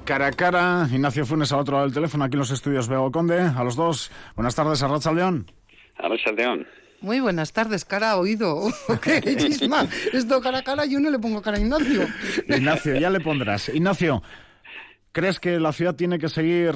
Cara a cara, Ignacio Funes al otro lado del teléfono, aquí en los estudios Bego Conde. A los dos, buenas tardes, Arratsaldeon. Arratsaldeon. Muy buenas tardes, cara a oído. ¿Qué, Chisma? Esto cara a cara, yo no le pongo cara a Ignacio. Ignacio, ya le pondrás. Ignacio, ¿crees que la ciudad tiene que seguir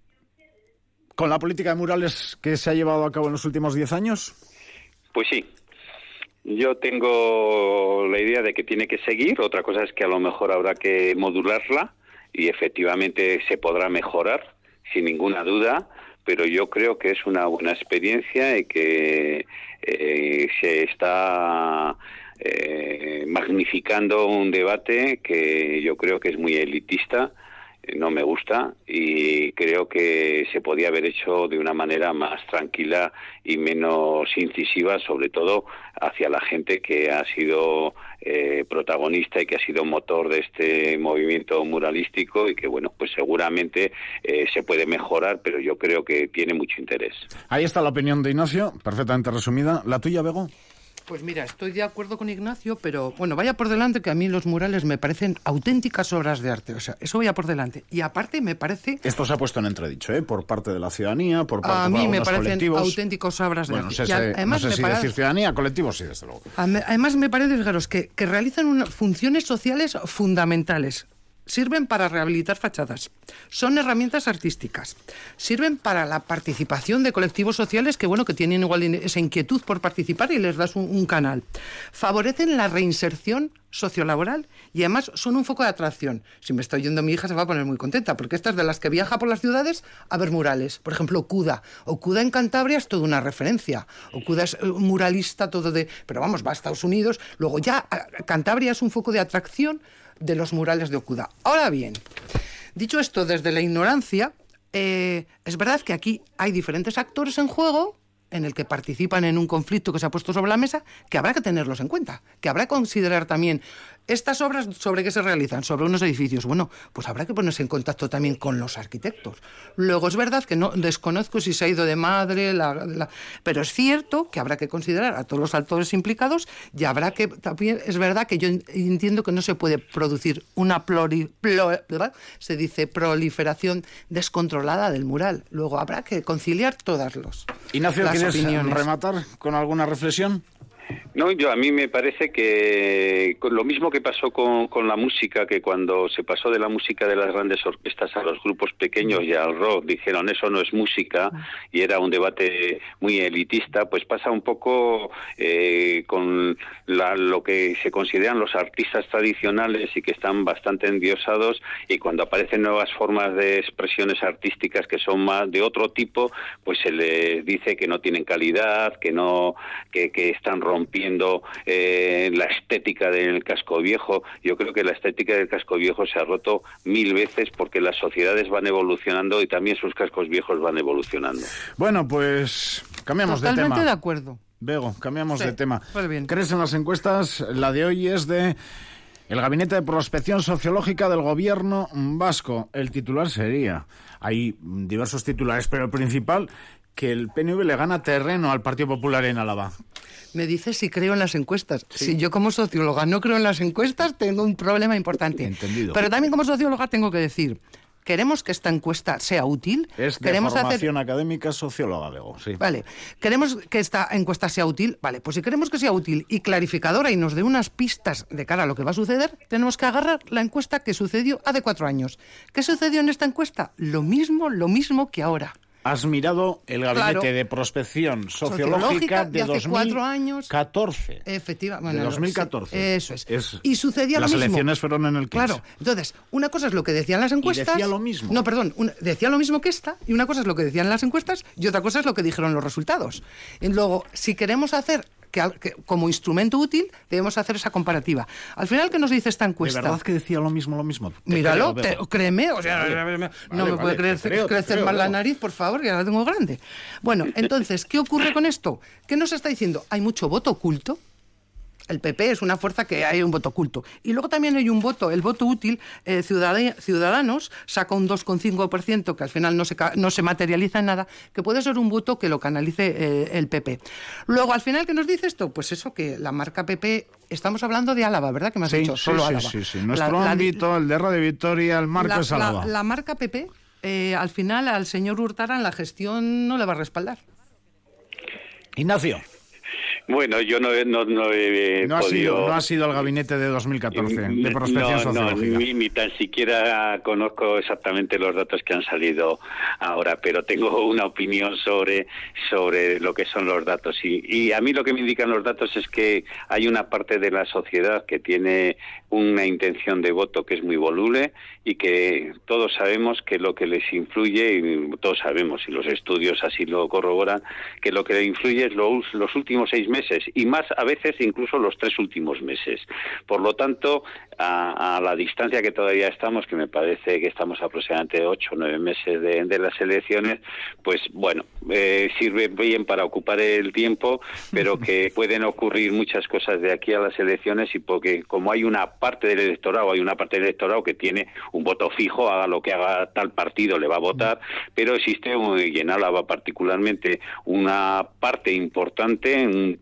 con la política de murales que se ha llevado a cabo en los últimos 10 años? Pues sí. Yo tengo la idea de que tiene que seguir. Otra cosa es que a lo mejor habrá que modularla y efectivamente se podrá mejorar, sin ninguna duda, pero yo creo que es una buena experiencia y que se está magnificando un debate que yo creo que es muy elitista. No me gusta y creo que se podía haber hecho de una manera más tranquila y menos incisiva, sobre todo hacia la gente que ha sido protagonista y que ha sido motor de este movimiento muralístico y que, bueno, pues seguramente se puede mejorar, pero yo creo que tiene mucho interés. Ahí está la opinión de Ignacio, perfectamente resumida. ¿La tuya, Bego? Pues mira, estoy de acuerdo con Ignacio, pero bueno, vaya por delante que a mí los murales me parecen auténticas obras de arte, o sea, eso vaya por delante. Y aparte me parece... Esto se ha puesto en entredicho, por parte de la ciudadanía, por parte de algunos colectivos. A mí me parecen auténticas obras de arte. No sé si decir ciudadanía, colectivos sí, desde luego. Además me parece, fijaros, que realizan funciones sociales fundamentales. Sirven para rehabilitar fachadas, son herramientas artísticas, sirven para la participación de colectivos sociales que, bueno, que tienen igual esa inquietud por participar y les das un canal. Favorecen la reinserción sociolaboral y además son un foco de atracción. Si me está oyendo mi hija se va a poner muy contenta, porque esta es de las que viaja por las ciudades a ver murales. Por ejemplo, Ocuda. Ocuda en Cantabria es toda una referencia. Ocuda es un muralista todo de... Pero vamos, va a Estados Unidos. Luego ya Cantabria es un foco de atracción de los murales de Ocuda. Ahora bien, dicho esto desde la ignorancia, es verdad que aquí hay diferentes actores en juego en el que participan en un conflicto que se ha puesto sobre la mesa, que habrá que tenerlos en cuenta, que habrá que considerar también estas obras. ¿Sobre qué se realizan? Sobre unos edificios. Bueno, pues habrá que ponerse en contacto también con los arquitectos. Luego es verdad que no desconozco si se ha ido de madre, pero es cierto que habrá que considerar a todos los actores implicados y habrá que también, es verdad que yo entiendo que no se puede producir una proliferación descontrolada del mural. Luego habrá que conciliar todas Ignacio, ¿quieres rematar con alguna reflexión? No, a mí me parece que lo mismo que pasó con la música, que cuando se pasó de la música de las grandes orquestas a los grupos pequeños y al rock, dijeron eso no es música y era un debate muy elitista, pues pasa un poco con lo que se consideran los artistas tradicionales y que están bastante endiosados, y cuando aparecen nuevas formas de expresiones artísticas que son más de otro tipo, pues se les dice que no tienen calidad, que están rompiendo la estética del casco viejo. Yo creo que la estética del casco viejo se ha roto 1000 veces porque las sociedades van evolucionando y también sus cascos viejos van evolucionando. Bueno, pues cambiamos de tema. Totalmente de acuerdo. Bego, cambiamos de tema. Pues bien. ¿Crees en las encuestas? La de hoy es de el Gabinete de Prospección Sociológica del Gobierno Vasco. El titular sería, hay diversos titulares, pero el principal, que el PNV le gana terreno al Partido Popular en Álava. Me dices si creo en las encuestas. Sí. Si yo como socióloga no creo en las encuestas, tengo un problema importante. Entendido. Pero también como socióloga tengo que decir, ¿queremos que esta encuesta sea útil? Es de formación académica socióloga, Bego, sí. Vale, ¿queremos que esta encuesta sea útil? Vale, pues si queremos que sea útil y clarificadora y nos dé unas pistas de cara a lo que va a suceder, tenemos que agarrar la encuesta que sucedió hace 4 años. ¿Qué sucedió en esta encuesta? Lo mismo que ahora. Has mirado el Gabinete de Prospección Sociológica de hace 4 años. 14. Efectivamente. De 2014. Eso es. Y sucedía lo mismo. Las elecciones fueron en el 15. Claro. Entonces, una cosa es lo que decían las encuestas. Y decía lo mismo. No, perdón. Decía lo mismo que esta. Y una cosa es lo que decían las encuestas y otra cosa es lo que dijeron los resultados. Y luego, si queremos hacer que como instrumento útil debemos hacer esa comparativa. Al final, ¿qué nos dice esta encuesta? ¿De verdad que decía lo mismo? Míralo, créeme, o sea, no me puede crecer más la nariz, por favor, que ya la tengo grande. Bueno, entonces, ¿qué ocurre con esto? ¿Qué nos está diciendo? Hay mucho voto oculto. El PP es una fuerza que hay un voto oculto. Y luego también hay un voto, el voto útil. Ciudadanos saca un 2,5%, que al final no se materializa en nada, que puede ser un voto que lo canalice el PP. Luego, al final, ¿qué nos dice esto? Pues eso, que la marca PP, estamos hablando de Álava, ¿verdad? Que me has dicho, solo Álava. Sí. Nuestro ámbito, el de Radio Victoria, el marca es Álava. La marca PP, al final, al señor Urtaran, la gestión no le va a respaldar. Ignacio. Bueno, yo no he podido... No ha sido el gabinete de 2014 de prospección sociológica. Ni tan siquiera conozco exactamente los datos que han salido ahora, pero tengo una opinión sobre lo que son los datos. Y a mí lo que me indican los datos es que hay una parte de la sociedad que tiene una intención de voto que es muy voluble y que todos sabemos que lo que les influye, y todos sabemos, y los estudios así lo corroboran, que lo que le influye es los últimos 6 meses y más a veces incluso los 3 últimos meses. Por lo tanto, a la distancia que todavía estamos, que me parece que estamos aproximadamente 8 o 9 meses de las elecciones, pues bueno, sirve bien para ocupar el tiempo, pero que pueden ocurrir muchas cosas de aquí a las elecciones, y porque como hay una parte del electorado que tiene un voto fijo, haga lo que haga tal partido le va a votar, pero existe, y en Álava particularmente, una parte importante, un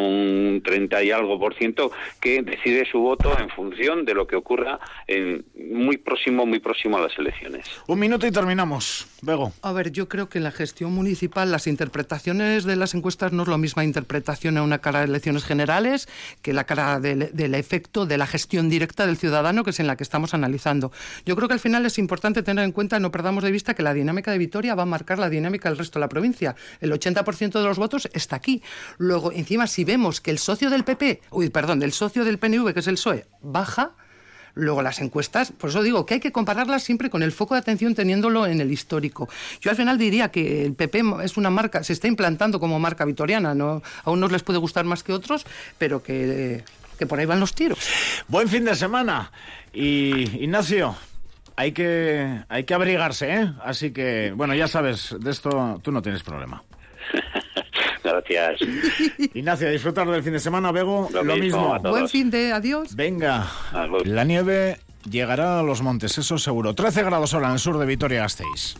30 y algo %, que decide su voto en función de lo que ocurra muy próximo a las elecciones. 1 minuto y terminamos. Bego. A ver, yo creo que en la gestión municipal las interpretaciones de las encuestas no es la misma interpretación en una cara de elecciones generales que la cara del efecto de la gestión directa del ciudadano, que es en la que estamos analizando. Yo creo que al final es importante tener en cuenta, no perdamos de vista, que la dinámica de Vitoria va a marcar la dinámica del resto de la provincia. El 80% de los votos está aquí. Luego, encima, si vemos que el socio del PNV, que es el PSOE, baja, luego las encuestas, por eso digo que hay que compararlas siempre con el foco de atención teniéndolo en el histórico. Yo al final diría que el PP es una marca, se está implantando como marca vitoriana, ¿no? A unos les puede gustar más que otros, pero que por ahí van los tiros. Buen fin de semana. Y Ignacio, hay que abrigarse, ¿eh? Así que, bueno, ya sabes, de esto tú no tienes problema. Gracias. Ignacio, a disfrutar del fin de semana. Bego, lo mismo. Buen fin de adiós. Venga, la nieve llegará a los montes, eso seguro. 13 grados ahora en el sur de Vitoria-Gasteiz.